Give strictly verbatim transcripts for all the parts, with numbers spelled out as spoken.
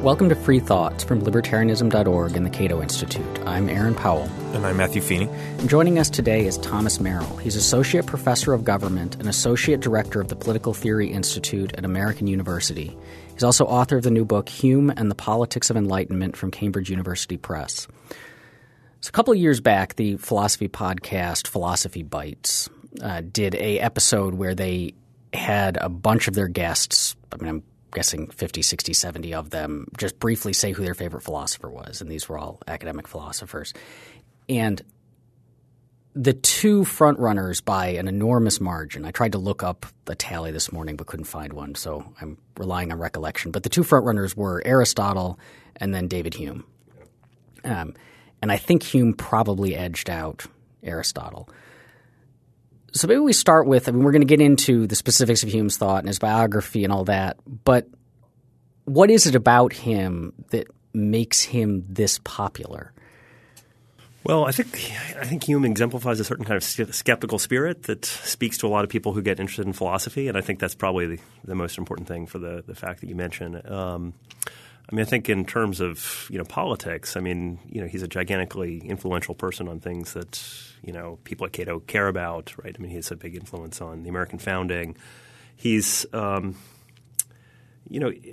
Welcome to Free Thoughts from Libertarianism dot org and the Cato Institute. I'm Aaron Powell. And I'm Matthew Feeney. And joining us today is Thomas Merrill. He's Associate Professor of Government and Associate Director of the Political Theory Institute at American University. He's also author of the new book, Hume and the Politics of Enlightenment from Cambridge University Press. So a couple of years back, the philosophy podcast Philosophy Bites uh, did a episode where they had a bunch of their guests, I mean, I'm guessing fifty, sixty, seventy of them, just briefly say who their favorite philosopher was. And these were all academic philosophers. And the two frontrunners by an enormous margin – I tried to look up the tally this morning but couldn't find one, so I'm relying on recollection. But the two frontrunners were Aristotle and then David Hume. Um, and I think Hume probably edged out Aristotle. So maybe we start with – I mean, we're going to get into the specifics of Hume's thought and his biography and all that, but what is it about him that makes him this popular? Well, I think I think Hume exemplifies a certain kind of skeptical spirit that speaks to a lot of people who get interested in philosophy, and I think that's probably the, the most important thing for the, the fact that you mentioned. Um, I mean, I think in terms of, you know, politics, I mean, you know, he's a gigantically influential person on things that, you know, people at Cato care about, right? I mean, he has a big influence on the American founding. He's, um, you know,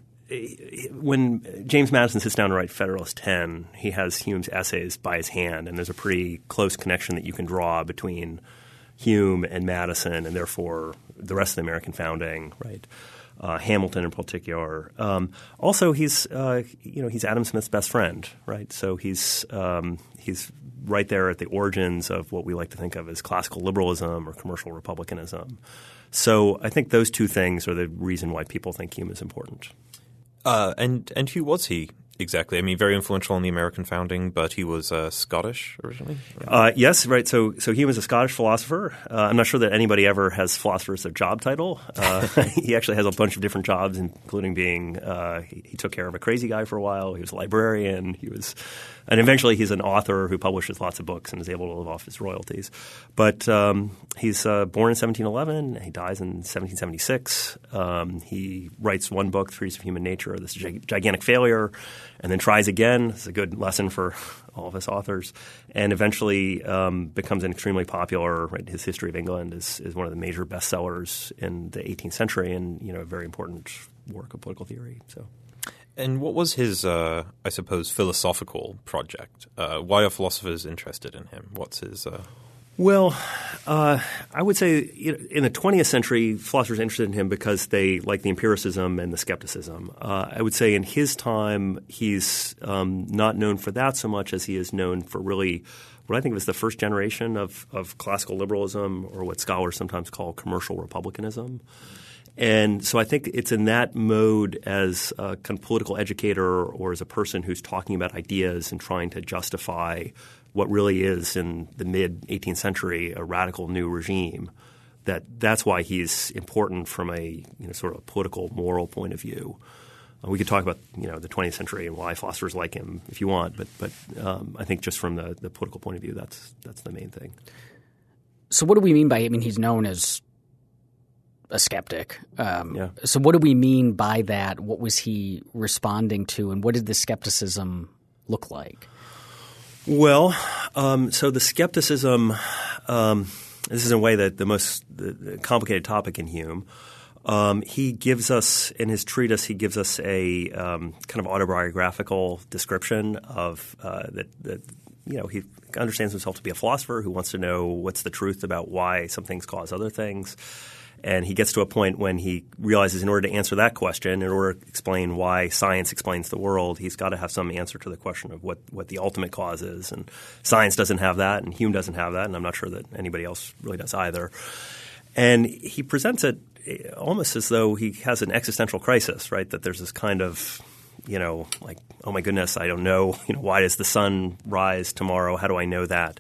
when James Madison sits down to write Federalist ten, he has Hume's essays by his hand, and there's a pretty close connection that you can draw between Hume and Madison and therefore the rest of the American founding, right? Uh, Hamilton in particular. Um, also, he's uh, you know he's Adam Smith's best friend, right? So he's um, he's right there at the origins of what we like to think of as classical liberalism or commercial republicanism. So I think those two things are the reason why people think Hume is important. Uh, and and who was he exactly? I mean, very influential in the American founding, but he was uh, Scottish originally? Uh, yes, right. So so he was a Scottish philosopher. Uh, I'm not sure that anybody ever has philosopher as a job title. Uh, he actually has a bunch of different jobs, including being uh, – he, he took care of a crazy guy for a while. He was a librarian. He was – and eventually he's an author who publishes lots of books and is able to live off his royalties. But um, he's uh, born in seventeen eleven. He dies in seventeen seventy-six. Um, he writes one book, Treatise of Human Nature, this gigantic failure, and then tries again. It's a good lesson for all of us authors. And eventually um, becomes an extremely popular right? – His History of England is, is one of the major bestsellers in the eighteenth century and, you know, a very important work of political theory. So. And what was his, uh, I suppose, philosophical project? Uh, why are philosophers interested in him? What's his uh... – Well, uh, I would say you know, in the twentieth century, philosophers are interested in him because they like the empiricism and the skepticism. Uh, I would say in his time, he's um, not known for that so much as he is known for really what I think was the first generation of, of classical liberalism, or what scholars sometimes call commercial republicanism. And so I think it's in that mode as a kind of political educator or as a person who's talking about ideas and trying to justify what really is in the mid-eighteenth century a radical new regime, that that's why he's important from a you know, sort of political, moral point of view. Uh, we could talk about you know the twentieth century and why philosophers like him if you want, but but um, I think just from the, the political point of view, that's that's the main thing. So what do we mean by – I mean, he's known as – a skeptic. Um, yeah. So what do we mean by that? What was he responding to, and what did the skepticism look like? Well, um, so the skepticism um, – this is in a way that the most the, the complicated topic in Hume. Um, he gives us – in his treatise, he gives us a um, kind of autobiographical description of uh, that, that – you know, he understands himself to be a philosopher who wants to know what's the truth about why some things cause other things. And he gets to a point when he realizes in order to answer that question, in order to explain why science explains the world, he's got to have some answer to the question of what, what the ultimate cause is. And science doesn't have that, and Hume doesn't have that, and I'm not sure that anybody else really does either. And he presents it almost as though he has an existential crisis, right, that there's this kind of – you know, like, oh my goodness, I don't know, you know, why does the sun rise tomorrow? How do I know that?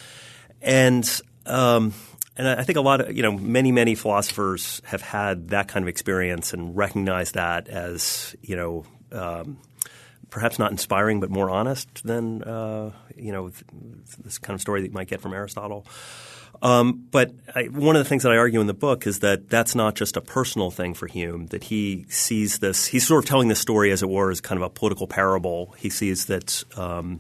And um, and I think a lot of, you know, many, many philosophers have had that kind of experience and recognize that as, you know, um, perhaps not inspiring but more honest than, uh, you know, this kind of story that you might get from Aristotle. Um, but I, one of the things that I argue in the book is that that's not just a personal thing for Hume, that he sees this – he's sort of telling this story, as it were, as kind of a political parable. He sees that um,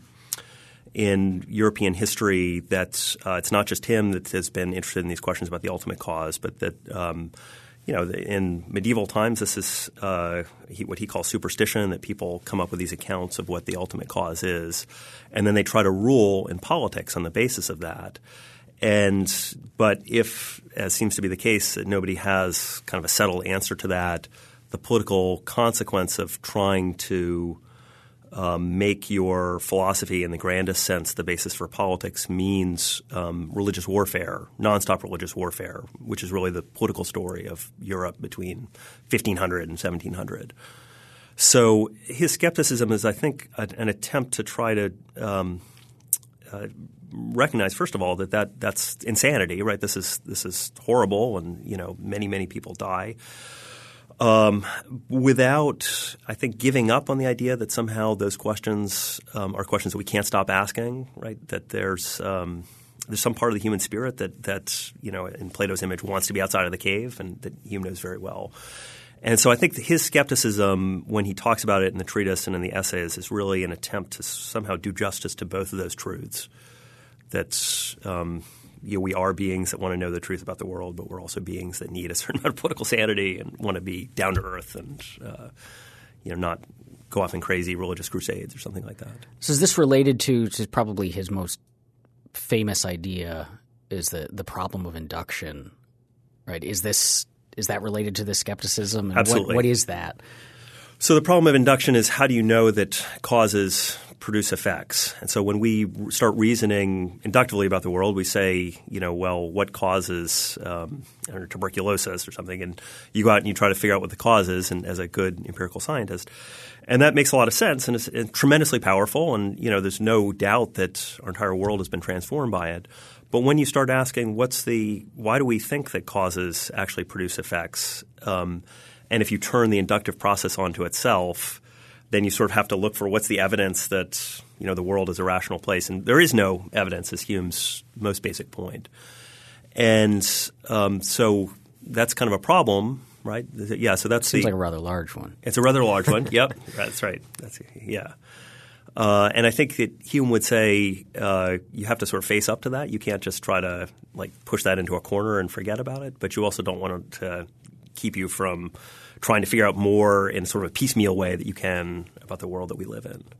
in European history that uh, it's not just him that has been interested in these questions about the ultimate cause, but that um, – you know, in medieval times, this is uh, he, what he calls superstition, that people come up with these accounts of what the ultimate cause is, and then they try to rule in politics on the basis of that. And but if, as seems to be the case, that nobody has kind of a settled answer to that, the political consequence of trying to um, make your philosophy in the grandest sense the basis for politics means um, religious warfare, nonstop religious warfare, which is really the political story of Europe between fifteen hundred and seventeen hundred. So his skepticism is, I think, a, an attempt to try to um, uh, recognize, first of all, that, that that's insanity, right? This is this is horrible, and you know many many people die. Um, without, I think, giving up on the idea that somehow those questions um, are questions that we can't stop asking, right? That there's um, there's some part of the human spirit that that you know in Plato's image wants to be outside of the cave, and that Hume knows very well. And so I think his skepticism, when he talks about it in the treatise and in the essays, is really an attempt to somehow do justice to both of those truths. That um, you know, we are beings that want to know the truth about the world, but we're also beings that need a certain amount of political sanity and want to be down to earth and uh, you know not go off in crazy religious crusades or something like that. So is this related to, to probably his most famous idea is the the problem of induction, right? Is this is that related to the skepticism? And Absolutely. What, what is that? So the problem of induction is, how do you know that causes produce effects? And so when we start reasoning inductively about the world, we say, you know, well, what causes um, I don't know, tuberculosis or something? And you go out and you try to figure out what the cause is, and as a good empirical scientist. And that makes a lot of sense, and it's, it's tremendously powerful. And, you know, there's no doubt that our entire world has been transformed by it. But when you start asking what's the – why do we think that causes actually produce effects? Um, and if you turn the inductive process onto itself – then you sort of have to look for what's the evidence that, you know, the world is a rational place. And there is no evidence, is Hume's most basic point. And um, so that's kind of a problem, right? Yeah, so that's Seems the – like a rather large one. It's a rather large one. Yep, that's right. That's yeah. Uh, and I think that Hume would say uh, you have to sort of face up to that. You can't just try to like push that into a corner and forget about it. But you also don't want it to keep you from – trying to figure out more in sort of a piecemeal way that you can about the world that we live in.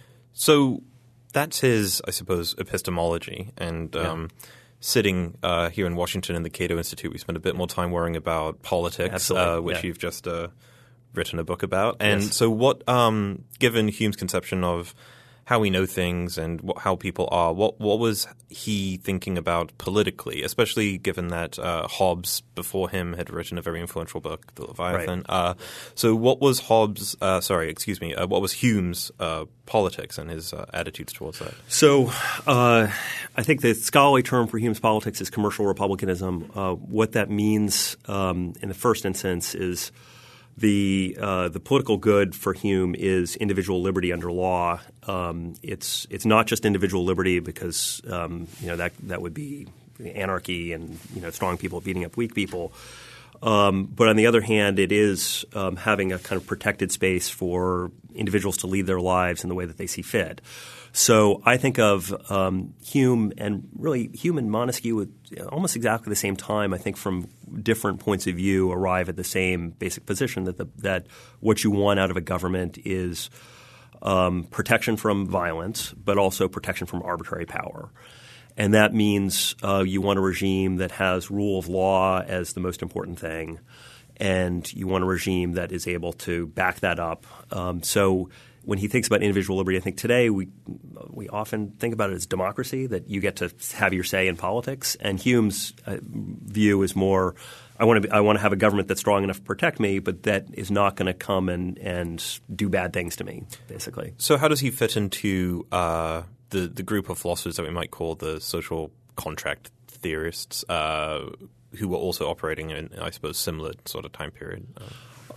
So that's his, I suppose, epistemology. And um, yeah. sitting uh, here in Washington in the Cato Institute, we spend a bit more time worrying about politics, uh, which yeah. you've just uh, written a book about. And yes. so what um, – given Hume's conception of how we know things and what, how people are, what what was he thinking about politically, especially given that uh, Hobbes before him had written a very influential book, The Leviathan. Right. Uh, so what was Hobbes uh, – sorry, excuse me uh, – what was Hume's uh, politics and his uh, attitudes towards that? So uh, I think the scholarly term for Hume's politics is commercial republicanism. Uh, what that means um, in the first instance is – The uh, the political good for Hume is individual liberty under law. Um, it's it's not just individual liberty because um, you know that that would be anarchy and you know strong people beating up weak people. Um, but on the other hand, it is um, having a kind of protected space for individuals to lead their lives in the way that they see fit. So I think of um, Hume and really Hume and Montesquieu at almost exactly the same time, I think from different points of view arrive at the same basic position that the, that what you want out of a government is um, protection from violence but also protection from arbitrary power. And that means uh, you want a regime that has rule of law as the most important thing, and you want a regime that is able to back that up. Um, so when he thinks about individual liberty, I think today we we often think about it as democracy, that you get to have your say in politics. And Hume's uh, view is more I want to be, I want to have a government that's strong enough to protect me, but that is not going to come and, and do bad things to me, basically. So how does he fit into uh, the the group of philosophers that we might call the social contract theorists, uh, who were also operating in, I suppose, similar sort of time period? Uh,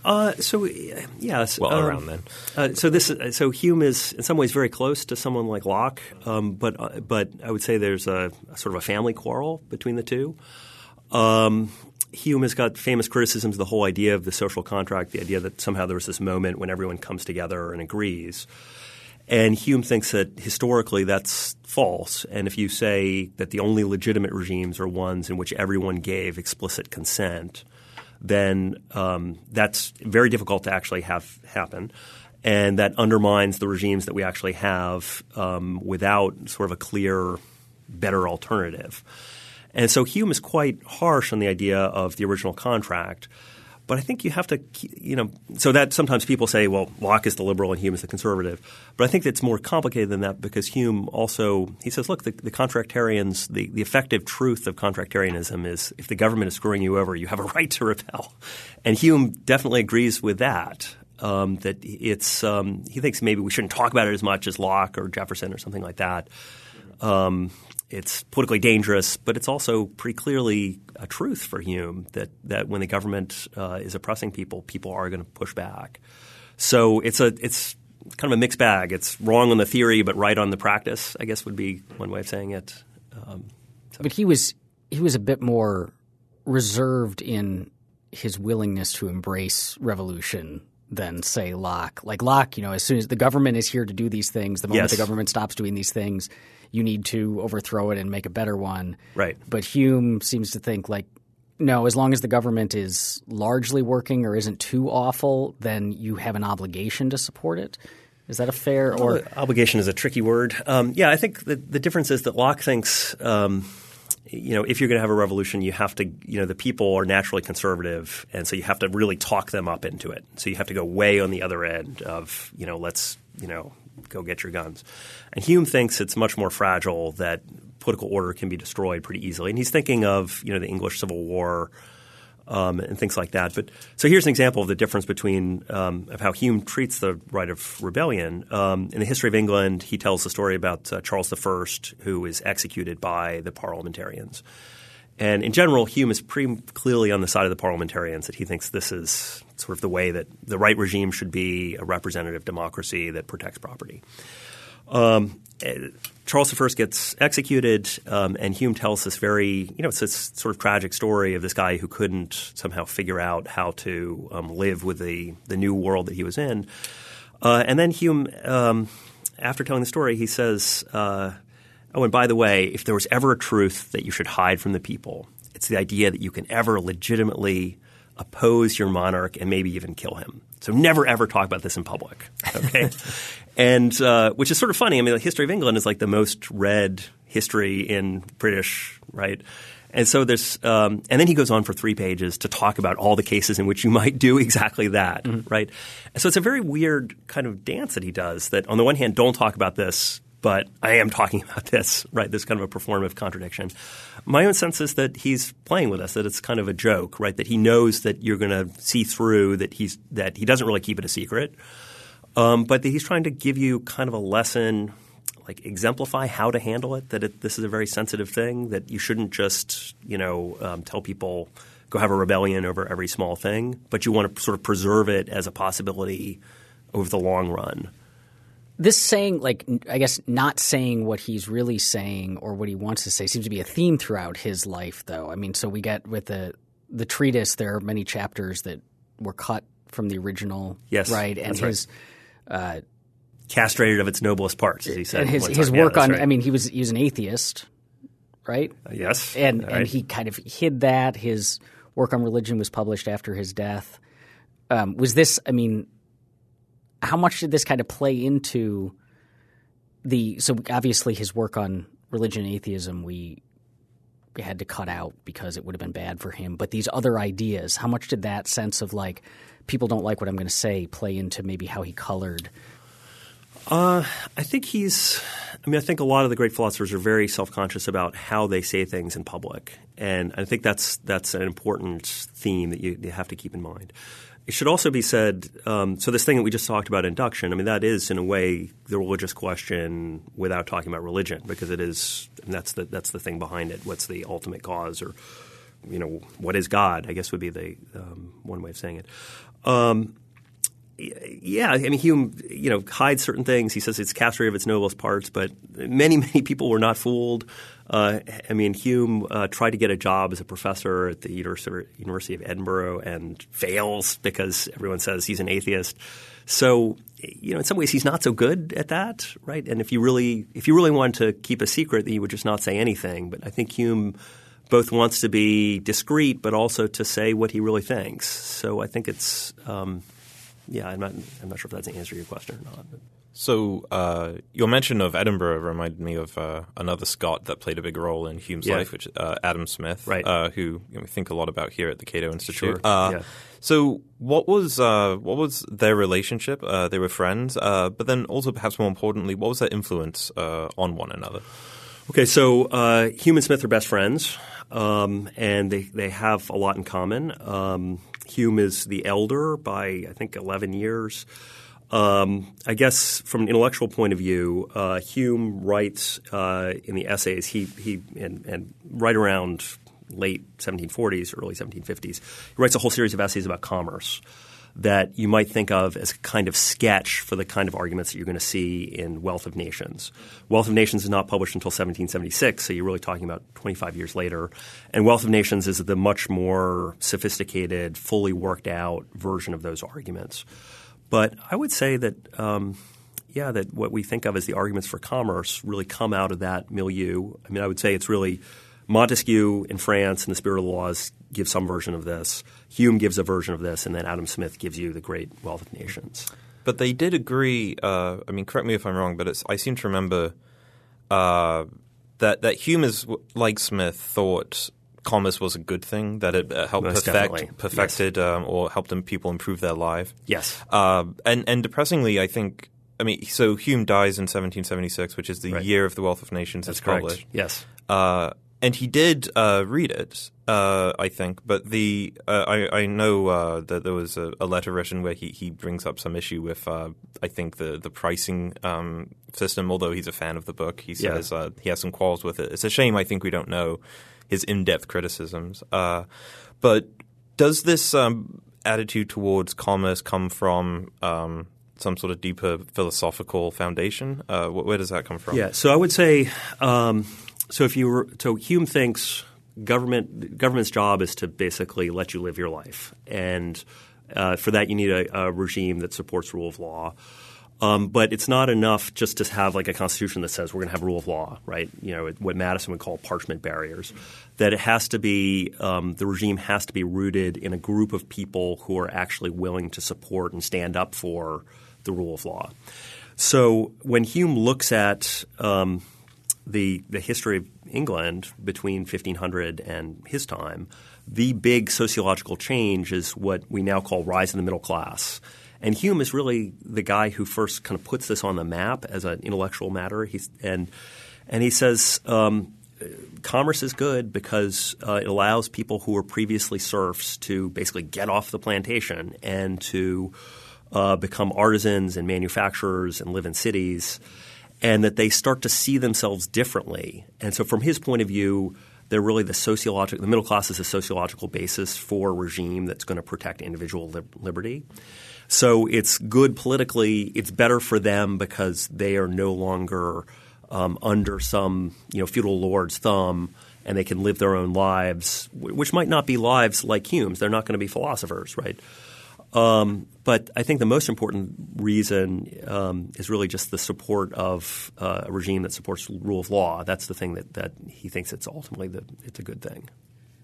Uh, so yes, well um, around then. Uh, so this, so Hume is in some ways very close to someone like Locke, um, but uh, but I would say there's a, a sort of a family quarrel between the two. Um, Hume has got famous criticisms of the whole idea of the social contract, the idea that somehow there was this moment when everyone comes together and agrees. And Hume thinks that historically that's false. And if you say that the only legitimate regimes are ones in which everyone gave explicit consent, then um, that's very difficult to actually have happen. And that undermines the regimes that we actually have um, without sort of a clear, better alternative. And so Hume is quite harsh on the idea of the original contract. But I think you have to – you know, so that sometimes people say, well, Locke is the liberal and Hume is the conservative. But I think it's more complicated than that because Hume also – he says, look, the, the contractarians – the, the effective truth of contractarianism is if the government is screwing you over, you have a right to rebel. And Hume definitely agrees with that, um, that it's um, – he thinks maybe we shouldn't talk about it as much as Locke or Jefferson or something like that. Um It's politically dangerous, but it's also pretty clearly a truth for Hume that, that when the government uh, is oppressing people, people are going to push back. So it's a it's kind of a mixed bag. It's wrong on the theory, but right on the practice, I guess would be one way of saying it. Um, so. But he was he was a bit more reserved in his willingness to embrace revolution than, say, Locke. Like Locke, you know, as soon as the government is here to do these things, the moment yes. the government stops doing these things, you need to overthrow it and make a better one. Right. But Hume seems to think like, no, as long as the government is largely working or isn't too awful, then you have an obligation to support it. Is that a fair or well, – obligation is a tricky word. Um, yeah, I think the, the difference is that Locke thinks um, you know, if you're going to have a revolution, you have to – you know, the people are naturally conservative, and so you have to really talk them up into it. So you have to go way on the other end of, you know, let's, you know, go get your guns. And Hume thinks it's much more fragile, that political order can be destroyed pretty easily. And he's thinking of, you know, the English Civil War um, and things like that. But so here's an example of the difference between um, of how Hume treats the right of rebellion. Um, in the history of England, he tells the story about uh, Charles the First, who was executed by the parliamentarians. And in general, Hume is pretty clearly on the side of the parliamentarians, that he thinks this is sort of the way that the right regime should be, a representative democracy that protects property. Um, Charles the First gets executed, um, and Hume tells this very – you know, it's this sort of tragic story of this guy who couldn't somehow figure out how to um, live with the, the new world that he was in. Uh, and then Hume, um, after telling the story, he says uh, – oh, and by the way, if there was ever a truth that you should hide from the people, it's the idea that you can ever legitimately oppose your monarch and maybe even kill him. So never, ever talk about this in public, okay? and uh, which is sort of funny. I mean, the history of England is like the most read history in British, right? And so there's um, – and then he goes on for three pages to talk about all the cases in which you might do exactly that, mm-hmm. right? And so it's a very weird kind of dance that he does, that on the one hand, don't talk about this, but I am talking about this, right? There's kind of a performative contradiction. My own sense is that he's playing with us, that it's kind of a joke, right? That he knows that you're going to see through, that he's that he doesn't really keep it a secret, um, but that he's trying to give you kind of a lesson, like exemplify how to handle it, that it, this is a very sensitive thing, that you shouldn't just, you know, um, tell people go have a rebellion over every small thing, but you want to sort of preserve it as a possibility over the long run. This saying, like, I guess not saying what he's really saying or what he wants to say seems to be a theme throughout his life, though. I mean, so we get with the the treatise, there are many chapters that were cut from the original, yes, right? And his right. uh, castrated of its noblest parts, as he said. And his, his time. work yeah, on, right. I mean, he was he was an atheist, right? Uh, yes, and right. and he kind of hid that. His work on religion was published after his death. Um, was this? I mean. How much did this kind of play into the – so obviously his work on religion and atheism we, we had to cut out because it would have been bad for him. But these other ideas, how much did that sense of like people don't like what I'm going to say play into maybe how he colored? Uh, I think he's – I mean I think a lot of the great philosophers are very self-conscious about how they say things in public. And I think that's that's an important theme that you, you have to keep in mind. It should also be said um, – so this thing that we just talked about, induction, I mean that is in a way the religious question without talking about religion, because it is – and that's the that's the thing behind it. What's the ultimate cause or you know, what is God, I guess would be the um, one way of saying it. Um, yeah, I mean, Hume, you know, hides certain things. He says it's capture of its noblest parts, but many, many people were not fooled. Uh, I mean, Hume uh, tried to get a job as a professor at the University of Edinburgh and fails because everyone says he's an atheist. So, you know, in some ways he's not so good at that, right? And if you really if you really wanted to keep a secret, then you would just not say anything. But I think Hume both wants to be discreet but also to say what he really thinks. So I think it's um, yeah, I'm not I'm not sure if that's an answer to your question or not. But. So uh, your mention of Edinburgh reminded me of uh, another Scot that played a big role in Hume's yeah. life, which uh, Adam Smith, right. uh, who you know, we think a lot about here at the Cato Institute. Sure. Uh, yeah. So what was uh, what was their relationship? Uh, they were friends, uh, but then also perhaps more importantly, what was their influence uh, on one another? Okay, so uh, Hume and Smith are best friends, um, and they, they have a lot in common. Um, Hume is the elder by, I think, eleven years. Um, I guess from an intellectual point of view, uh, Hume writes uh, in the essays he he and, and right around late seventeen forties, early seventeen fifties, he writes a whole series of essays about commerce that you might think of as a kind of sketch for the kind of arguments that you're going to see in Wealth of Nations. Wealth of Nations is not published until seventeen seventy-six, so you're really talking about twenty-five years later. And Wealth of Nations is the much more sophisticated, fully worked out version of those arguments. But I would say that, um, yeah, that what we think of as the arguments for commerce really come out of that milieu. I mean, I would say it's really Montesquieu in France and the Spirit of the Laws give some version of this. Hume gives a version of this, and then Adam Smith gives you the great Wealth of Nations. But they did agree uh, – I mean, correct me if I'm wrong, but it's, I seem to remember uh, that, that Hume, is, like Smith, thought – commerce was a good thing, that it uh, helped Most perfect, perfected yes. um, or helped them, people improve their life. Yes. Uh, and, and depressingly, I think – I mean, so Hume dies in seventeen seventy-six, which is the right. year of the Wealth of Nations That's is correct. published. Yes. Uh, and he did uh, read it, uh, I think. But the uh, I, I know uh, that there was a, a letter written where he, he brings up some issue with, uh, I think, the, the pricing um, system, although he's a fan of the book. He says yeah. uh, he has some quarrels with it. It's a shame, I think, we don't know his in-depth criticisms. Uh, but does this um, attitude towards commerce come from um, some sort of deeper philosophical foundation? Uh, where does that come from? Yeah, so I would say um, so if you were – so Hume thinks government government's job is to basically let you live your life. And uh, for that you need a, a regime that supports rule of law. Um, but it's not enough just to have like a constitution that says we're going to have rule of law, right? You know, what Madison would call parchment barriers. That it has to be um, – the regime has to be rooted in a group of people who are actually willing to support and stand up for the rule of law. So when Hume looks at um, the the history of England between fifteen hundred and his time, the big sociological change is what we now call rise in the middle class. And Hume is really the guy who first kind of puts this on the map as an intellectual matter. He's, and and he says um, commerce is good because uh, it allows people who were previously serfs to basically get off the plantation and to uh, become artisans and manufacturers and live in cities, and that they start to see themselves differently. And so from his point of view, they're really the sociological – the middle class is a sociological basis for a regime that's going to protect individual li- liberty. So it's good politically. It's better for them because they are no longer um, under some you know feudal lord's thumb, and they can live their own lives, which might not be lives like Hume's. They're not going to be philosophers, right? Um, but I think the most important reason um, is really just the support of uh, a regime that supports rule of law. That's the thing that, that he thinks it's ultimately the, it's a good thing.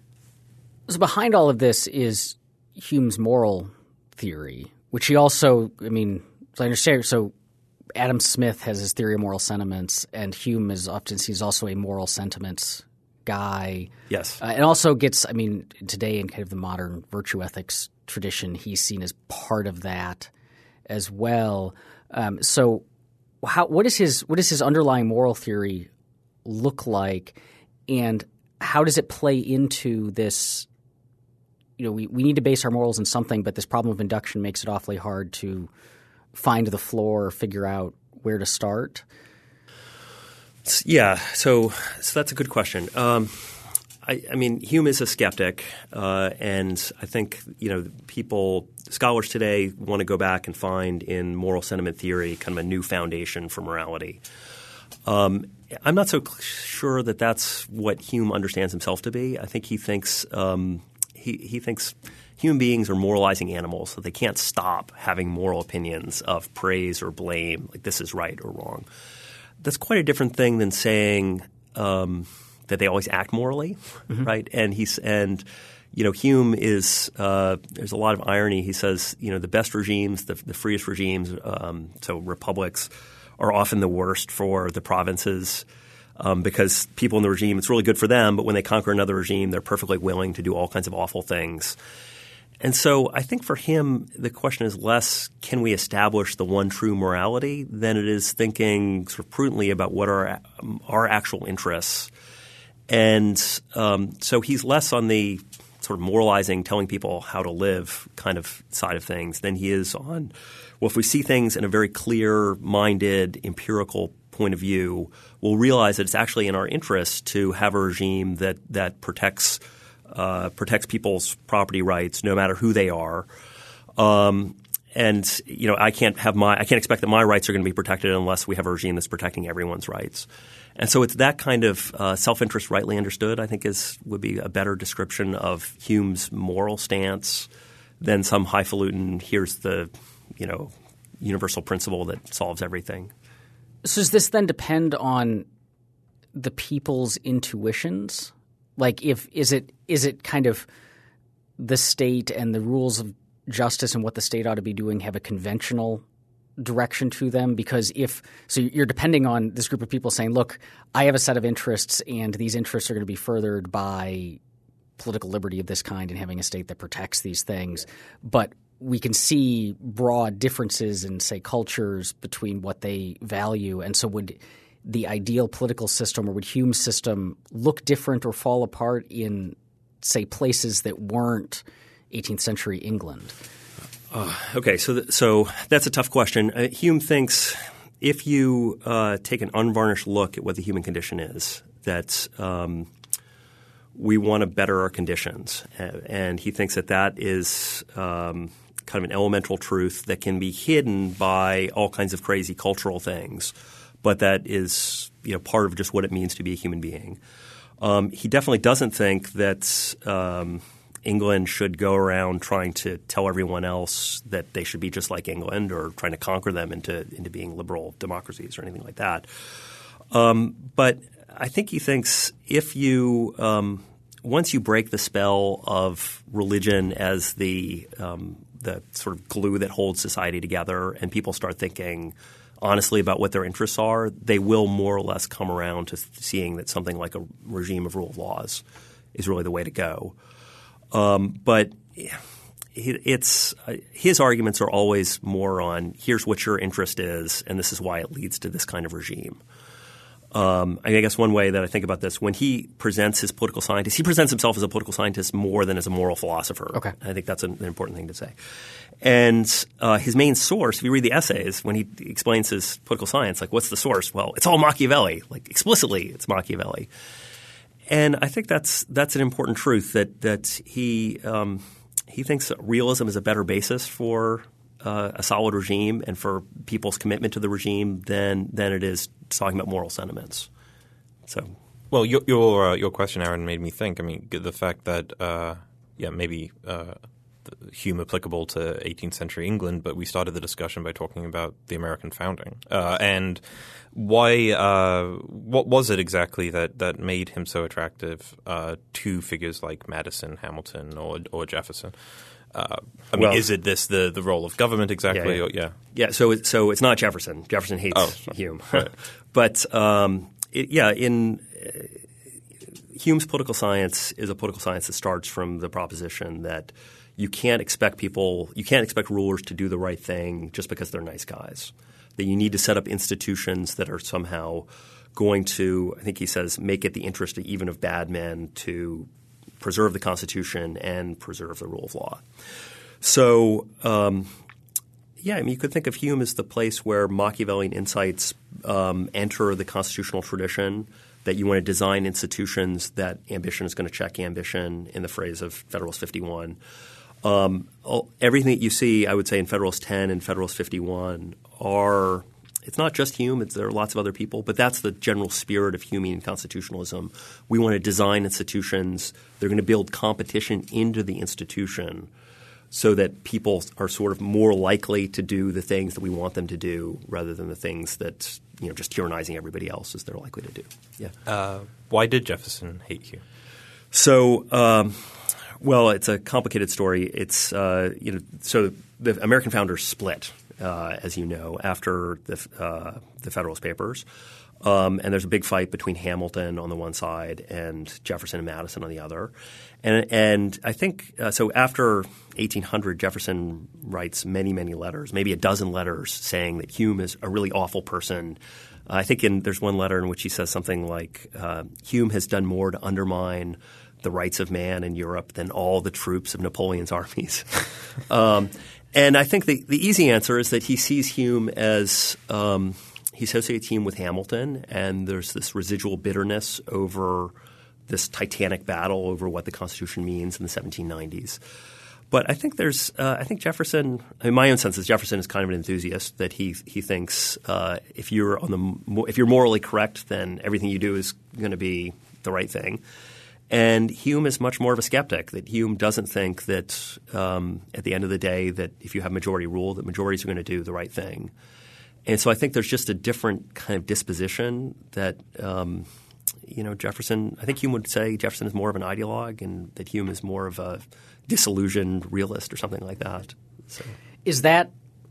So behind all of this is Hume's moral theory, which he also – I mean, as I understand – so Adam Smith has his theory of moral sentiments, and Hume is often – he's also a moral sentiments guy. Yes. Uh, and also gets – I mean, today in kind of the modern virtue ethics tradition, he's seen as part of that as well. Um, so how, what is his what does his underlying moral theory look like, and how does it play into this – you know, we, we need to base our morals on something, but this problem of induction makes it awfully hard to find the floor or figure out where to start? Yeah, so so that's a good question. Um, I, I mean, Hume is a skeptic, uh, and I think you know people scholars today want to go back and find in moral sentiment theory kind of a new foundation for morality. Um, I'm not so sure that that's what Hume understands himself to be. I think he thinks um, he he thinks human beings are moralizing animals, so they can't stop having moral opinions of praise or blame, like this is right or wrong. That's quite a different thing than saying um, that they always act morally, mm-hmm. right? And he's and you know Hume is uh, there's a lot of irony. He says you know the best regimes, the, the freest regimes, um, so republics, are often the worst for the provinces um, because people in the regime, it's really good for them, but when they conquer another regime, they're perfectly willing to do all kinds of awful things. And so I think for him, the question is less can we establish the one true morality than it is thinking sort of prudently about what are our actual interests. And um, so he's less on the sort of moralizing, telling people how to live kind of side of things than he is on, well, if we see things in a very clear-minded, empirical point of view, we'll realize that it's actually in our interest to have a regime that that protects – Uh, protects people's property rights, no matter who they are, um, and you know I can't have my I can't expect that my rights are going to be protected unless we have a regime that's protecting everyone's rights. And so it's that kind of uh, self-interest, rightly understood, I think is would be a better description of Hume's moral stance than some highfalutin here's the you know universal principle that solves everything. So does this then depend on the people's intuitions? Like if is it is it kind of the state and the rules of justice and what the state ought to be doing have a conventional direction to them? Because if – so you're depending on this group of people saying, look, I have a set of interests and these interests are going to be furthered by political liberty of this kind and having a state that protects these things. But we can see broad differences in, say, cultures between what they value. And so would – the ideal political system or would Hume's system look different or fall apart in, say, places that weren't eighteenth century England? Uh, okay, so th- so that's a tough question. Uh, Hume thinks if you uh, take an unvarnished look at what the human condition is, that um, we want to better our conditions. And he thinks that that is um, kind of an elemental truth that can be hidden by all kinds of crazy cultural things, but that is you know part of just what it means to be a human being. Um, he definitely doesn't think that um, England should go around trying to tell everyone else that they should be just like England or trying to conquer them into into being liberal democracies or anything like that. Um, but I think he thinks if you um, once you break the spell of religion as the um, the sort of glue that holds society together and people start thinking honestly about what their interests are, they will more or less come around to seeing that something like a regime of rule of laws is really the way to go. Um, but it's uh, his arguments are always more on here's what your interest is and this is why it leads to this kind of regime. Um, I guess one way that I think about this, when he presents his political scientist, he presents himself as a political scientist more than as a moral philosopher. Okay. I think that's an, an important thing to say. And uh, his main source, if you read the essays, when he explains his political science, like what's the source? Well, it's all Machiavelli. Like explicitly, it's Machiavelli. And I think that's that's an important truth that that he um, he thinks that realism is a better basis for uh, a solid regime and for people's commitment to the regime than than it is talking about moral sentiments. So, well, your your, uh, your question, Aaron, made me think. I mean, the fact that uh, yeah, maybe uh, Hume applicable to eighteenth century England, but we started the discussion by talking about the American founding uh, and why. Uh, what was it exactly that, that made him so attractive uh, to figures like Madison, Hamilton, or or Jefferson? Uh, I mean, well, is it this the, the role of government exactly? Yeah, yeah. Or, yeah. yeah so it, so it's not Jefferson. Jefferson hates oh, Hume, right. but um, it, yeah, in uh, Hume's political science is a political science that starts from the proposition that you can't expect people – you can't expect rulers to do the right thing just because they're nice guys. That you need to set up institutions that are somehow going to – I think he says make it the interest even of bad men to preserve the Constitution and preserve the rule of law. So um, yeah, I mean you could think of Hume as the place where Machiavellian insights um, enter the constitutional tradition, that you want to design institutions that ambition is going to check ambition, in the phrase of Federalist fifty-one. Um, everything that you see, I would say, in Federalist ten and Federalist fifty-one are – it's not just Hume. It's, there are lots of other people, but that's the general spirit of Humean constitutionalism. We want to design institutions. They're going to build competition into the institution so that people are sort of more likely to do the things that we want them to do rather than the things that, you know, just tyrannizing everybody else as they're likely to do. Yeah. Uh, why did Jefferson hate Hume? So um, – well, it's a complicated story. It's uh, – you know, so the American founders split – Uh, as you know, after the, uh, the Federalist Papers. Um, and there's a big fight between Hamilton on the one side and Jefferson and Madison on the other. And, and I think uh, – so after eighteen hundred, Jefferson writes many, many letters, maybe a dozen letters saying that Hume is a really awful person. Uh, I think in, there's one letter in which he says something like uh, Hume has done more to undermine the rights of man in Europe than all the troops of Napoleon's armies. um And I think the, the easy answer is that he sees Hume as um, – he associates Hume with Hamilton, and there's this residual bitterness over this titanic battle over what the Constitution means in the seventeen nineties. But I think there's uh, – I think Jefferson – in my own sense is Jefferson is kind of an enthusiast, that he he thinks uh, if you're on the – if you're morally correct, then everything you do is going to be the right thing. And Hume is much more of a skeptic, that Hume doesn't think that um, at the end of the day that if you have majority rule that majorities are going to do the right thing. And so I think there's just a different kind of disposition that um, you know Jefferson – I think Hume would say Jefferson is more of an ideologue and that Hume is more of a disillusioned realist or something like that. So. Is that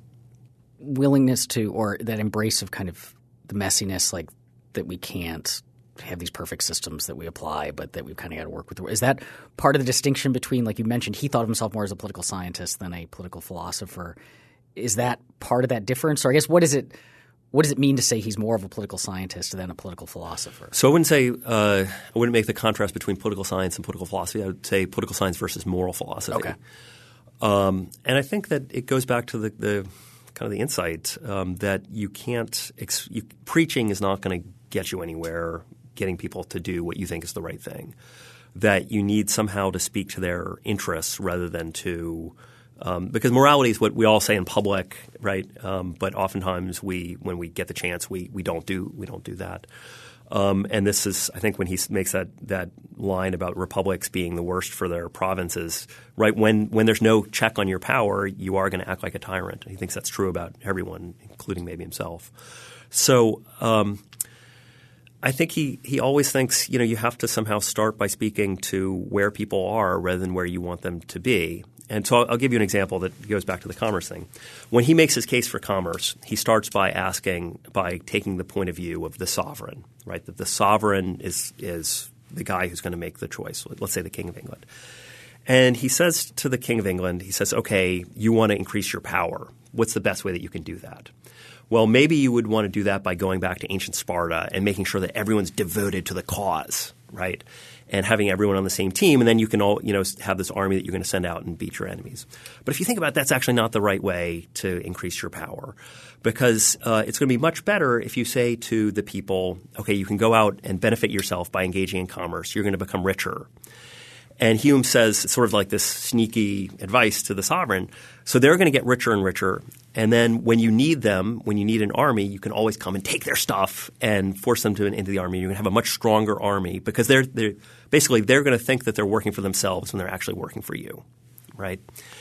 willingness to – or that embrace of kind of the messiness, like that we can't – have these perfect systems that we apply, but that we've kind of got to work with. Is that part of the distinction between, like you mentioned, he thought of himself more as a political scientist than a political philosopher. Is that part of that difference? Or I guess what is it what does it mean to say he's more of a political scientist than a political philosopher? So I wouldn't say uh, – I wouldn't make the contrast between political science and political philosophy. I would say political science versus moral philosophy. Okay. Um, and I think that it goes back to the, the kind of the insight um, that you can't ex- – you, preaching is not going to get you anywhere – getting people to do what you think is the right thing, that you need somehow to speak to their interests rather than to um, – because morality is what we all say in public, right? Um, but oftentimes we – when we get the chance, we we don't do we don't do that. Um, and this is – I think when he makes that that line about republics being the worst for their provinces, right, when when there's no check on your power, you are going to act like a tyrant. He thinks that's true about everyone, including maybe himself. So um, – I think he, he always thinks, you know, you have to somehow start by speaking to where people are rather than where you want them to be. And so I'll, I'll give you an example that goes back to the commerce thing. When he makes his case for commerce, he starts by asking – by taking the point of view of the sovereign, right, that the sovereign is is the guy who's going to make the choice, let's say the King of England. And he says to the King of England, he says, okay, you want to increase your power. What's the best way that you can do that? Well, maybe you would want to do that by going back to ancient Sparta and making sure that everyone's devoted to the cause, right, and having everyone on the same team, and then you can all, you know, have this army that you're going to send out and beat your enemies. But if you think about it, that's actually not the right way to increase your power, because uh, it's going to be much better if you say to the people, okay, you can go out and benefit yourself by engaging in commerce. You're going to become richer. And Hume says sort of like this sneaky advice to the sovereign. So they're going to get richer and richer. And then when you need them, when you need an army, you can always come and take their stuff and force them to into the army. You're going to have a much stronger army because they're, they're basically they're going to think that they're working for themselves when they're actually working for you, right?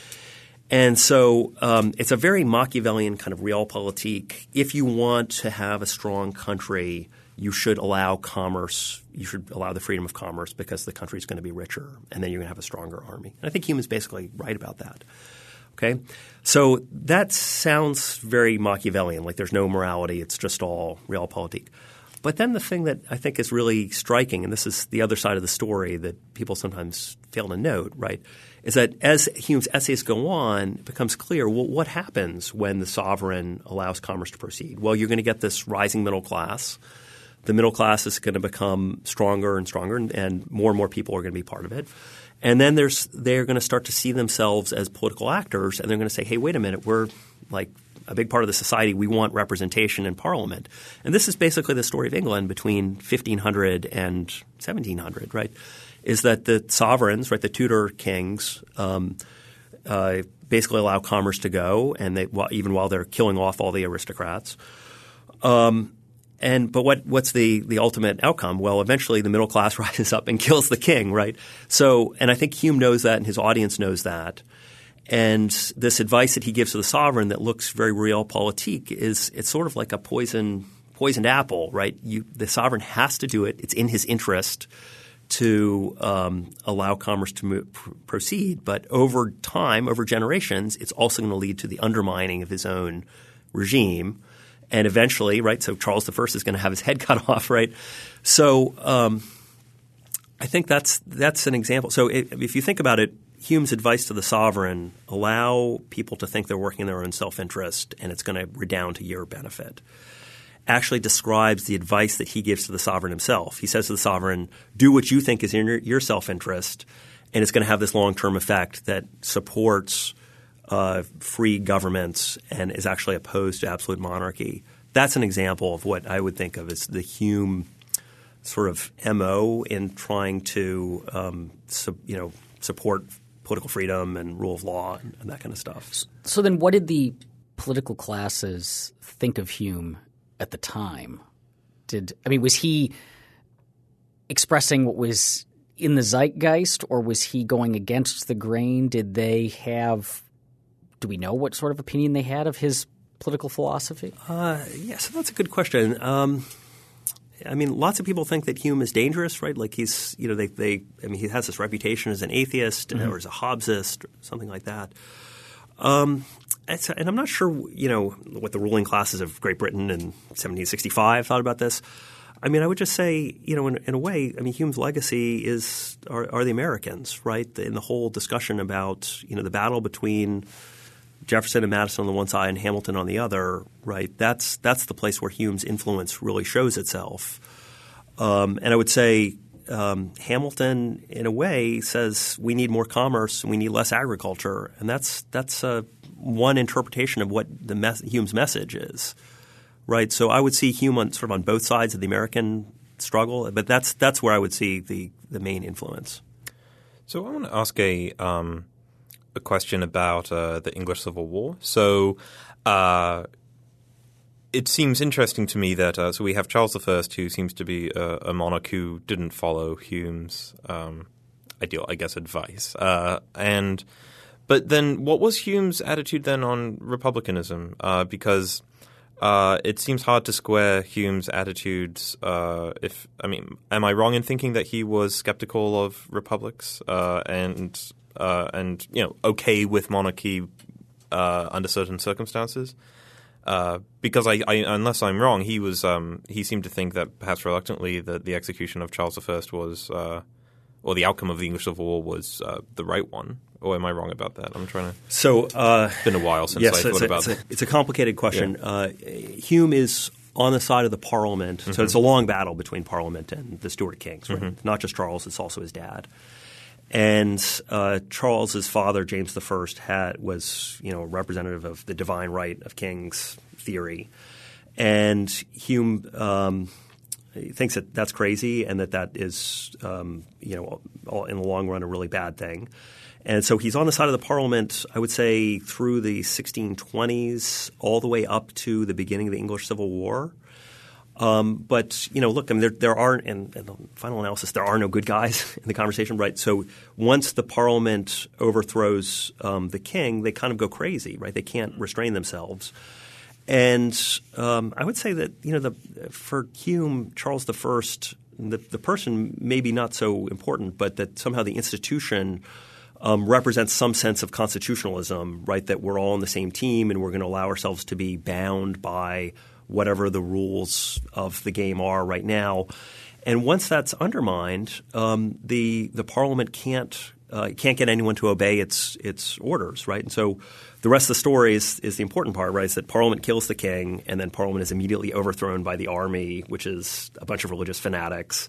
And so um, it's a very Machiavellian kind of realpolitik. If you want to have a strong country, you should allow commerce – you should allow the freedom of commerce because the country is going to be richer, and then you're going to have a stronger army. And I think Hume is basically right about that. Okay? So that sounds very Machiavellian, like there's no morality. It's just all realpolitik. But then the thing that I think is really striking, and this is the other side of the story that people sometimes fail to note, right, is that as Hume's essays go on, it becomes clear, well, what happens when the sovereign allows commerce to proceed? Well, you're going to get this rising middle class. The middle class is going to become stronger and stronger, and, and more and more people are going to be part of it. And then there's they're going to start to see themselves as political actors, and they're going to say, hey, wait a minute, we're like a big part of the society, we want representation in Parliament. And this is basically the story of England between fifteen hundred and seventeen hundred, right, is that the sovereigns, right, the Tudor kings um, uh, basically allow commerce to go, and they well, even while they're killing off all the aristocrats. Um, and but what what's the the ultimate outcome? Well, eventually the middle class rises up and kills the king, right? So, and I think Hume knows that, and his audience knows that. And this advice that he gives to the sovereign that looks very realpolitik is it's sort of like a poison poisoned apple, right? You, the sovereign has to do it. It's in his interest to um, allow commerce to move, pr- proceed. But over time, over generations, it's also going to lead to the undermining of his own regime. And eventually, right, so Charles the First is going to have his head cut off, right? So um, I think that's that's an example. So it, if you think about it, Hume's advice to the sovereign, allow people to think they're working in their own self-interest and it's going to redound to your benefit, actually describes the advice that he gives to the sovereign himself. He says to the sovereign, do what you think is in your, your self-interest, and it's going to have this long-term effect that supports uh, free governments and is actually opposed to absolute monarchy. That's an example of what I would think of as the Hume sort of M O in trying to um, sub, you know, support political freedom and rule of law and, and that kind of stuff. So then what did the political classes think of Hume at the time? Did I mean, was he expressing what was in the zeitgeist, or was he going against the grain? Did they have – do we know what sort of opinion they had of his political philosophy? Uh, yeah, so that's a good question. Um, I mean, lots of people think that Hume is dangerous, right? Like he's – you know, they, they – I mean, he has this reputation as an atheist mm-hmm. or as a Hobbesist or something like that. Um, and, so, and I'm not sure, you know, what the ruling classes of Great Britain in seventeen sixty-five thought about this. I mean, I would just say, you know, in, in a way, I mean, Hume's legacy is are, are the Americans, right? In the whole discussion about, you know, the battle between Jefferson and Madison on the one side and Hamilton on the other, right? That's that's the place where Hume's influence really shows itself. Um, and I would say um, Hamilton, in a way, says we need more commerce, we need less agriculture, and that's that's uh, one interpretation of what the mes- Hume's message is. Right, so I would see Hume on, sort of on both sides of the American struggle, but that's that's where I would see the, the main influence. So I want to ask a um, a question about uh, the English Civil War. So uh, it seems interesting to me that uh, so we have Charles the First, who seems to be a, a monarch who didn't follow Hume's um, ideal, I guess, advice, uh, and but then what was Hume's attitude then on republicanism? Uh, because Uh, it seems hard to square Hume's attitudes. Uh, if I mean, am I wrong in thinking that he was skeptical of republics uh, and uh, and you know okay with monarchy uh, under certain circumstances? Uh, because I, I, unless I'm wrong, he was um, he seemed to think that perhaps reluctantly that the execution of Charles the First was, uh, or the outcome of the English Civil War was uh, the right one. Or am I wrong about that? I'm trying to – So uh, it's been a while since yes, I thought a, about it. that. It's a complicated question. Yeah. Uh, Hume is on the side of the Parliament. Mm-hmm. So it's a long battle between Parliament and the Stuart kings. Right? Mm-hmm. Not just Charles, it's also his dad. And uh, Charles's father, James the First, had was you know a representative of the divine right of kings theory. And Hume um, thinks that that's crazy and that that is um, you know all, in the long run a really bad thing. And so he's on the side of the Parliament, I would say, through the sixteen twenties all the way up to the beginning of the English Civil War. Um, but, you know, look, I mean, there, there are – in the final analysis, there are no good guys in the conversation, right? So once the Parliament overthrows um, the king, they kind of go crazy, right? They can't restrain themselves. And um, I would say that, you know, the, for Hume, Charles the First, the, the person may be not so important, but that somehow the institution – Um, represents some sense of constitutionalism, right, that we're all on the same team and we're going to allow ourselves to be bound by whatever the rules of the game are right now. And once that's undermined, um, the the Parliament can't uh, can't get anyone to obey its its orders, right? And so the rest of the story is, is the important part, right, is that Parliament kills the king and then Parliament is immediately overthrown by the army, which is a bunch of religious fanatics.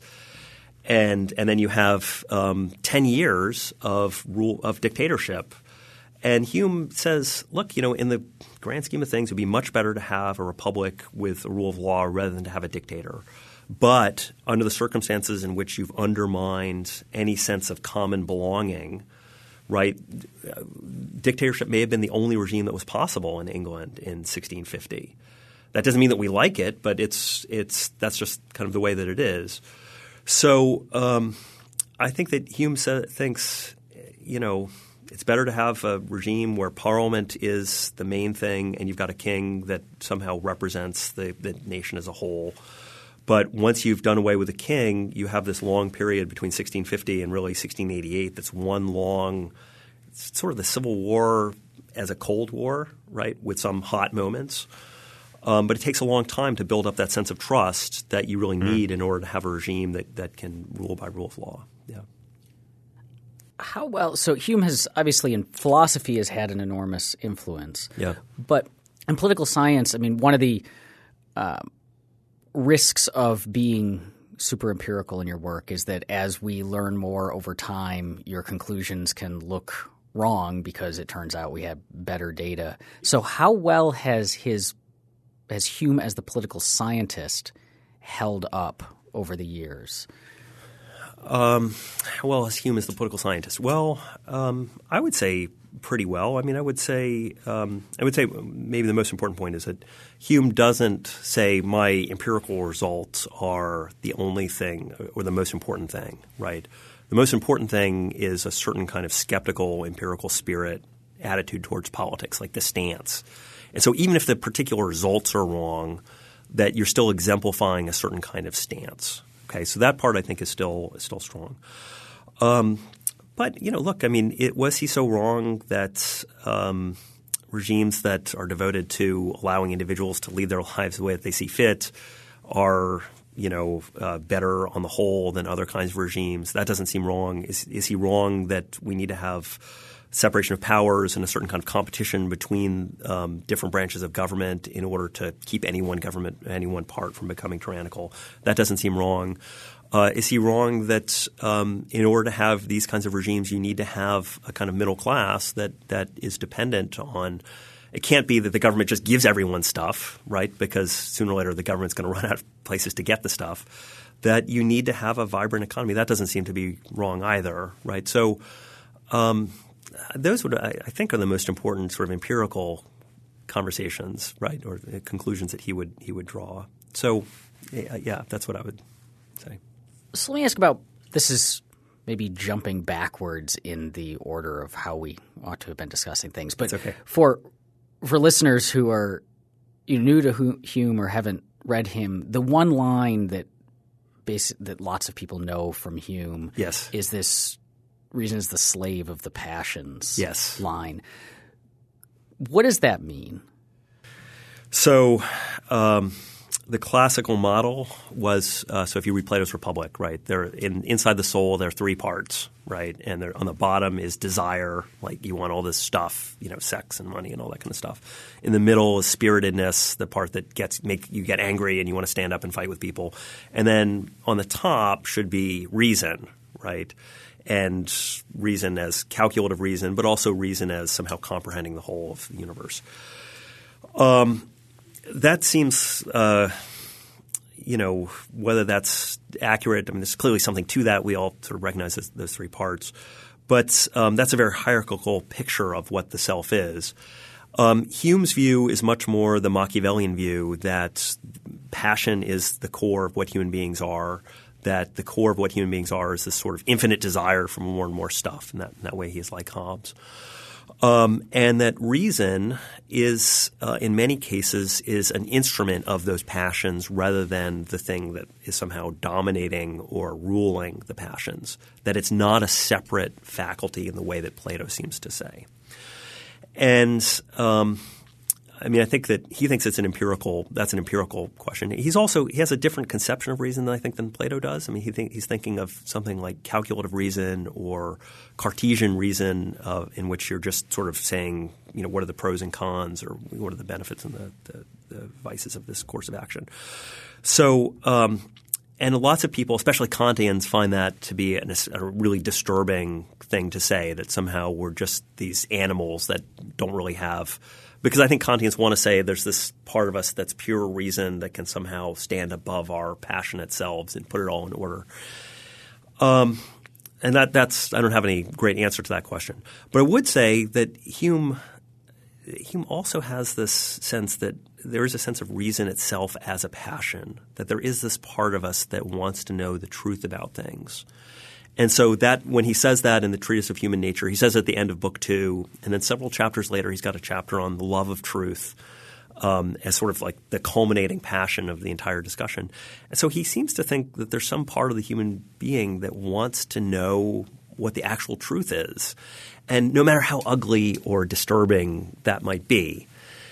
And and then you have um, ten years of rule of dictatorship, And Hume says, look, you know, in the grand scheme of things, it would be much better to have a republic with a rule of law rather than to have a dictator. But under the circumstances in which you've undermined any sense of common belonging, right, dictatorship may have been the only regime that was possible in England in sixteen fifty. That doesn't mean that we like it, but it's it's that's just kind of the way that it is. So um, I think that Hume sa- thinks, you know, it's better to have a regime where Parliament is the main thing and you've got a king that somehow represents the, the nation as a whole. But once you've done away with the king, you have this long period between sixteen fifty and really sixteen eighty-eight that's one long – it's sort of the Civil War as a Cold War, right, with some hot moments. Um, but it takes a long time to build up that sense of trust that you really need mm. in order to have a regime that, that can rule by rule of law. Yeah. How well – so Hume has obviously in philosophy has had an enormous influence. Yeah. But in political science, I mean, one of the uh, risks of being super empirical in your work is that as we learn more over time, your conclusions can look wrong because it turns out we have better data. So how well has his – has Hume as the political scientist held up over the years? Um, how well as Hume as the political scientist? Well, um, I would say pretty well. I mean, I would say um, I would say maybe the most important point is that Hume doesn't say my empirical results are the only thing or the most important thing, right? The most important thing is a certain kind of skeptical empirical spirit attitude towards politics, like the stance. And so even if the particular results are wrong, that you're still exemplifying a certain kind of stance. Okay, so that part I think is still is still strong. Um, but you know, look, I mean, it, was he so wrong that um, regimes that are devoted to allowing individuals to lead their lives the way that they see fit are you know uh, better on the whole than other kinds of regimes? That doesn't seem wrong. Is, is he wrong that we need to have separation of powers and a certain kind of competition between um, different branches of government in order to keep any one government, any one part from becoming tyrannical? That doesn't seem wrong. Uh, is he wrong that um, in order to have these kinds of regimes, you need to have a kind of middle class that that is dependent on – it can't be that the government just gives everyone stuff, right, because sooner or later the government's going to run out of places to get the stuff, that you need to have a vibrant economy. That doesn't seem to be wrong either, right? So um, – those would, I think, are the most important sort of empirical conversations, right, or conclusions that he would he would draw. So, yeah, that's what I would say. So let me ask about – this is maybe jumping backwards in the order of how we ought to have been discussing things. But okay. for for listeners who are you know, new to Hume or haven't read him, the one line that basi- that lots of people know from Hume yes. is this – reason is the slave of the passions yes. line. What does that mean? So um, the classical model was uh, – so if you read Plato's Republic, right, there in, inside the soul there are three parts, right, and on the bottom is desire, like you want all this stuff, you know, sex and money and all that kind of stuff. In the middle is spiritedness, the part that gets make you get angry and you want to stand up and fight with people. And then on the top should be reason, right? And reason as calculative reason, but also reason as somehow comprehending the whole of the universe. Um, that seems, uh, you know, whether that's accurate. I mean, there's clearly something to that. We all sort of recognize those, those three parts. But um, that's a very hierarchical picture of what the self is. Um, Hume's view is much more the Machiavellian view that passion is the core of what human beings are, that the core of what human beings are is this sort of infinite desire for more and more stuff. And that, in that way he is like Hobbes. Um, and that reason is uh, in many cases is an instrument of those passions rather than the thing that is somehow dominating or ruling the passions, that it's not a separate faculty in the way that Plato seems to say. And um, I mean, I think that he thinks it's an empirical – that's an empirical question. He's also – he has a different conception of reason than I think than Plato does. I mean, he think, he's thinking of something like calculative reason or Cartesian reason uh, in which you're just sort of saying, you know, what are the pros and cons or what are the benefits and the, the, the vices of this course of action. So um, and lots of people, especially Kantians, find that to be an, a really disturbing thing to say, that somehow we're just these animals that don't really have – because I think Kantians want to say there's this part of us that's pure reason that can somehow stand above our passionate selves and put it all in order. Um, and that that's – I don't have any great answer to that question. But I would say that Hume – Hume also has this sense that there is a sense of reason itself as a passion, that there is this part of us that wants to know the truth about things. And so that when he says that in the Treatise of Human Nature, he says at the end of book two, and then several chapters later he's got a chapter on the love of truth um, as sort of like the culminating passion of the entire discussion. And so he seems to think that there's some part of the human being that wants to know what the actual truth is, and no matter how ugly or disturbing that might be.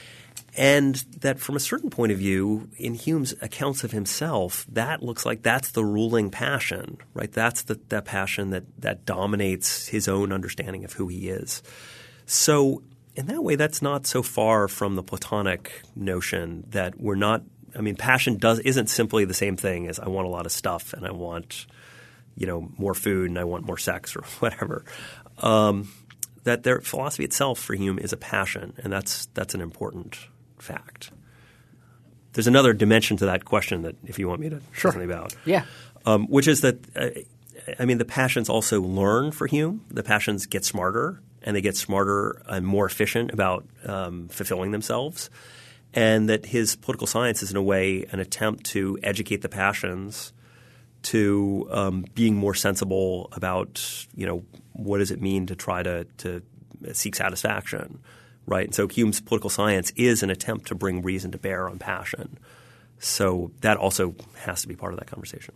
And that from a certain point of view, in Hume's accounts of himself, that looks like that's the ruling passion, right? That's the that passion that that dominates his own understanding of who he is. So in that way, that's not so far from the Platonic notion that we're not – I mean, passion does isn't simply the same thing as I want a lot of stuff and I want – you know, more food and I want more sex or whatever. Um, that their philosophy itself for Hume is a passion, and that's that's an important fact. There's another dimension to that question that if you want me to sure. say something about. Yeah. Um, which is that uh, – I mean the passions also learn for Hume. The passions get smarter, and they get smarter and more efficient about um, fulfilling themselves, and that his political science is in a way an attempt to educate the passions to um, being more sensible about, you know, what does it mean to try to, to seek satisfaction, right? And so Hume's political science is an attempt to bring reason to bear on passion. So that also has to be part of that conversation.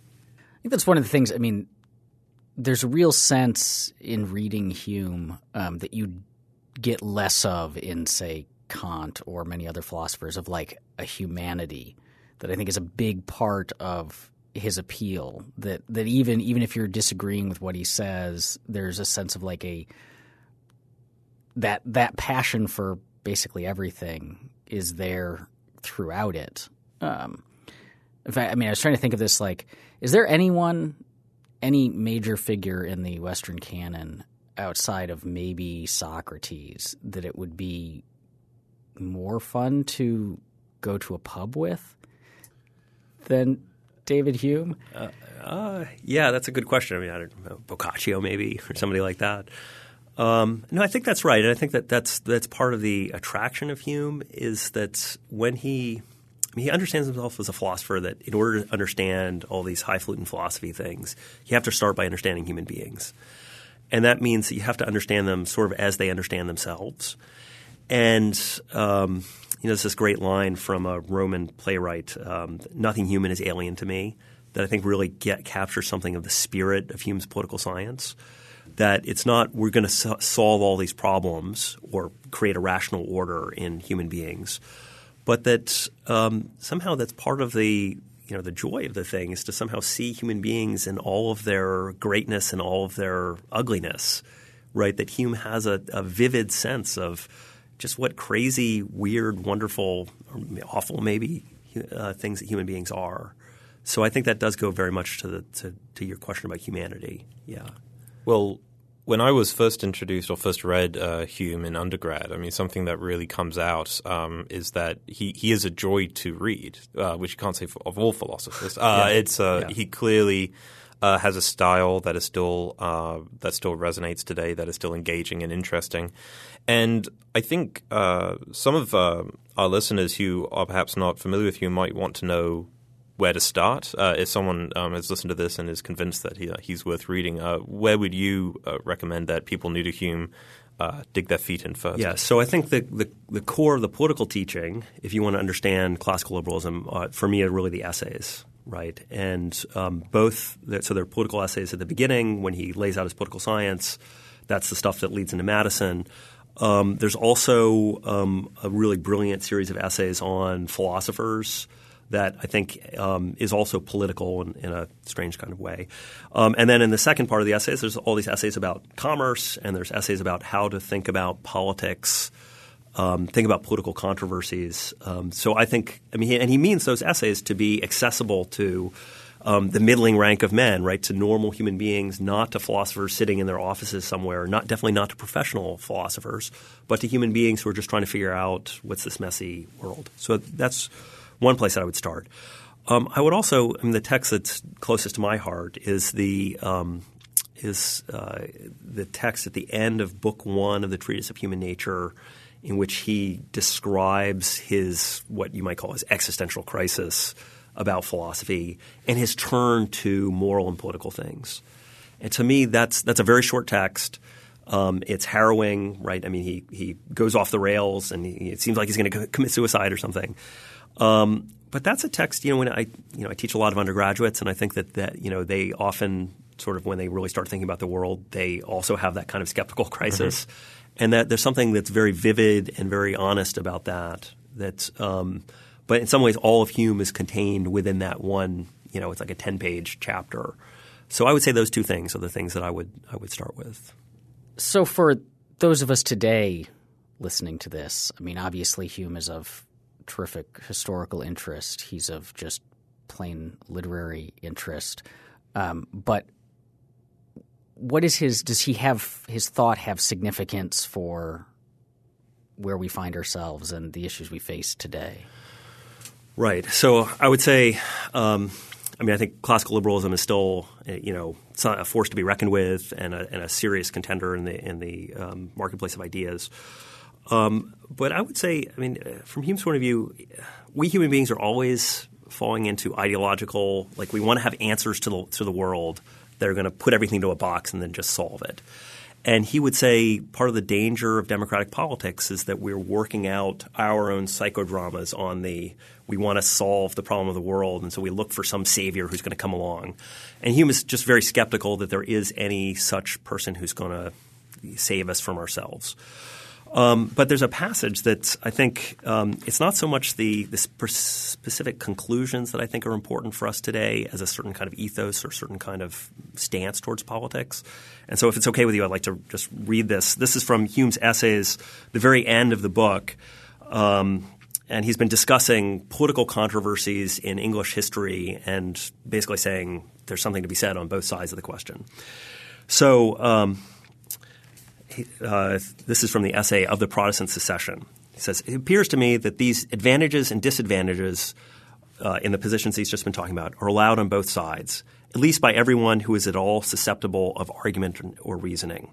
I think that's one of the things – I mean, there's a real sense in reading Hume um, that you get less of in, say, Kant or many other philosophers, of like a humanity that I think is a big part of – his appeal, that that even even if you're disagreeing with what he says, there's a sense of like a that that passion for basically everything is there throughout it. Um, in fact, I mean, I was trying to think of this like, is there anyone, any major figure in the Western canon outside of maybe Socrates that it would be more fun to go to a pub with than David Hume? Uh, uh, yeah, that's a good question. I mean, I don't know, Boccaccio maybe or somebody like that. Um, no, I think that's right. And I think that that's, that's part of the attraction of Hume is that when he I mean, – he understands himself as a philosopher that in order to understand all these highfalutin philosophy things, you have to start by understanding human beings. And that means that you have to understand them sort of as they understand themselves. And um, – you know, there's this great line from a Roman playwright, um, nothing human is alien to me, that I think really get, captures something of the spirit of Hume's political science, that it's not we're going to so- solve all these problems or create a rational order in human beings, but that um, somehow that's part of the you know the joy of the thing is to somehow see human beings in all of their greatness and all of their ugliness, right? That Hume has a, a vivid sense of just what crazy, weird, wonderful, or awful maybe uh, things that human beings are. So I think that does go very much to the to, to your question about humanity. Yeah. Well, when I was first introduced or first read uh, Hume in undergrad, I mean, something that really comes out um, is that he, he is a joy to read, uh, which you can't say for, of all philosophers. Uh, yeah. It's uh, yeah. He clearly uh, has a style that is still uh, that still resonates today, that is still engaging and interesting. And I think uh, some of uh, our listeners who are perhaps not familiar with Hume might want to know where to start. Uh, if someone um, has listened to this and is convinced that he, uh, he's worth reading, uh, where would you uh, recommend that people new to Hume uh, dig their feet in first? Yeah, so I think the, the, the core of the political teaching, if you want to understand classical liberalism, uh, for me are really the essays, right? And um, both – so there are political essays at the beginning when he lays out his political science. That's the stuff that leads into Madison. Um, there's also um, a really brilliant series of essays on philosophers that I think um, is also political in, in a strange kind of way. Um, and then in the second part of the essays, there's all these essays about commerce, and there's essays about how to think about politics, um, think about political controversies. Um, so I think – I mean, and he means those essays to be accessible to um, the middling rank of men, right, to normal human beings, not to philosophers sitting in their offices somewhere, not definitely not to professional philosophers, but to human beings who are just trying to figure out what's this messy world. So that's one place that I would start. Um, I would also – I mean the text that's closest to my heart is the um, is uh, the text at the end of Book One of the Treatise of Human Nature, in which he describes his what you might call his existential crisis about philosophy and his turn to moral and political things. And to me, that's that's a very short text. Um, it's harrowing, right? I mean, he he goes off the rails, and he, it seems like he's going to commit suicide or something. Um, but that's a text, you know, when I you know I teach a lot of undergraduates, and I think that that you know they often sort of when they really start thinking about the world, they also have that kind of skeptical crisis. Mm-hmm. And that there's something that's very vivid and very honest about that. That's, um, but in some ways, all of Hume is contained within that one. You know, it's like a ten-page chapter. So I would say those two things are the things that I would I would start with. So for those of us today listening to this, I mean, obviously Hume is of terrific historical interest. He's of just plain literary interest, um, but. What is his – does he have – his thought have significance for where we find ourselves and the issues we face today? Right. So I would say um, – I mean I think classical liberalism is still you know it's not a force to be reckoned with and a, and a serious contender in the in the um, marketplace of ideas. Um, but I would say – I mean from Hume's point of view, we human beings are always falling into ideological – like we want to have answers to the to the world – they're going to put everything into a box and then just solve it. And he would say part of the danger of democratic politics is that we're working out our own psychodramas on the we want to solve the problem of the world, and so we look for some savior who's going to come along. And Hume is just very skeptical that there is any such person who's going to save us from ourselves. Um, but there's a passage that I think um, it's not so much the, the sp- specific conclusions that I think are important for us today as a certain kind of ethos or certain kind of stance towards politics. And so if it's okay with you, I'd like to just read this. This is from Hume's essays, the very end of the book. Um, and he's been discussing political controversies in English history and basically saying there's something to be said on both sides of the question. So um, – Uh, this is from the essay of the Protestant Secession. He says, it appears to me that these advantages and disadvantages uh, in the positions he's just been talking about are allowed on both sides, at least by everyone who is at all susceptible of argument or reasoning.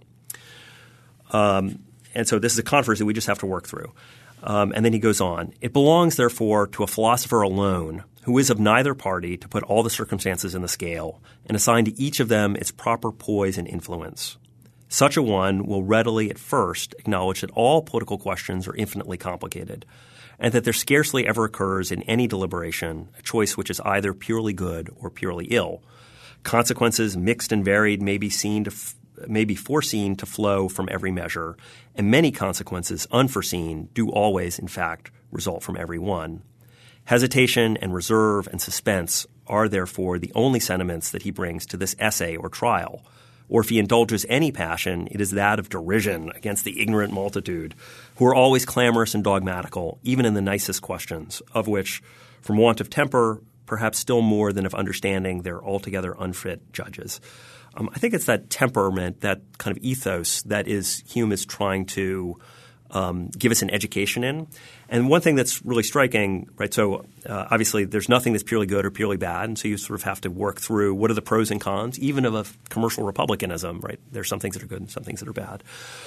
Um, and so this is a controversy we just have to work through. Um, and then he goes on. It belongs, therefore, to a philosopher alone who is of neither party to put all the circumstances in the scale and assign to each of them its proper poise and influence. Such a one will readily at first acknowledge that all political questions are infinitely complicated and that there scarcely ever occurs in any deliberation a choice which is either purely good or purely ill. Consequences mixed and varied may be seen to f- may be foreseen to flow from every measure, and many consequences unforeseen do always, in fact, result from every one. Hesitation and reserve and suspense are therefore the only sentiments that he brings to this essay or trial. Or if he indulges any passion, it is that of derision against the ignorant multitude, who are always clamorous and dogmatical, even in the nicest questions, of which, from want of temper, perhaps still more than of understanding, they're altogether unfit judges. Um, I think it's that temperament, that kind of ethos that is Hume is trying to um, give us an education in. And one thing that's really striking, right, so uh, obviously there's nothing that's purely good or purely bad, and so you sort of have to work through what are the pros and cons, even of a commercial republicanism, right? There's some things that are good and some things that are bad.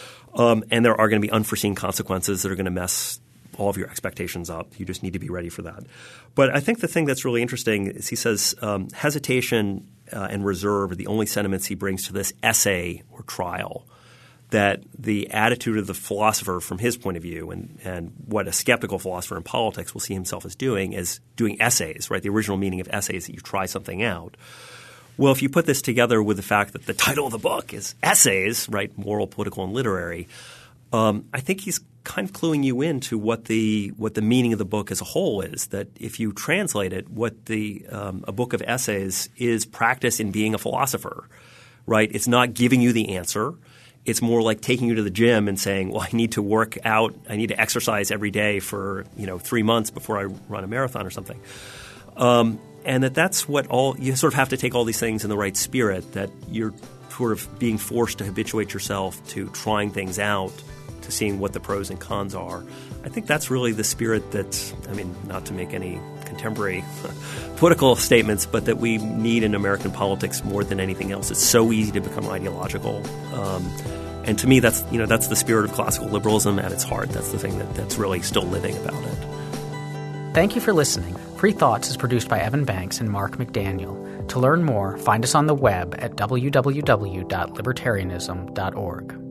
Um, and there are going to be unforeseen consequences that are going to mess all of your expectations up. You just need to be ready for that. But I think the thing that's really interesting is he says um, hesitation uh, and reserve are the only sentiments he brings to this essay or trial. That the attitude of the philosopher from his point of view and, and what a skeptical philosopher in politics will see himself as doing is doing essays, right? The original meaning of essays that you try something out. Well, if you put this together with the fact that the title of the book is Essays, right, moral, political, and literary, um, I think he's kind of cluing you into what the what the meaning of the book as a whole is. That if you translate it, what the um, a book of essays is practice in being a philosopher, right? It's not giving you the answer. It's more like taking you to the gym and saying, well, I need to work out – I need to exercise every day for, you know, three months before I run a marathon or something. Um, and that that's what all – you sort of have to take all these things in the right spirit, that you're sort of being forced to habituate yourself to trying things out, to seeing what the pros and cons are. I think that's really the spirit that – I mean, not to make any contemporary political statements, but that we need in American politics more than anything else. It's so easy to become ideological. Um, and to me, that's, you know, that's the spirit of classical liberalism at its heart. That's the thing that, that's really still living about it. Thank you for listening. Free Thoughts is produced by Evan Banks and Mark McDaniel. To learn more, find us on the web at w w w dot libertarianism dot org.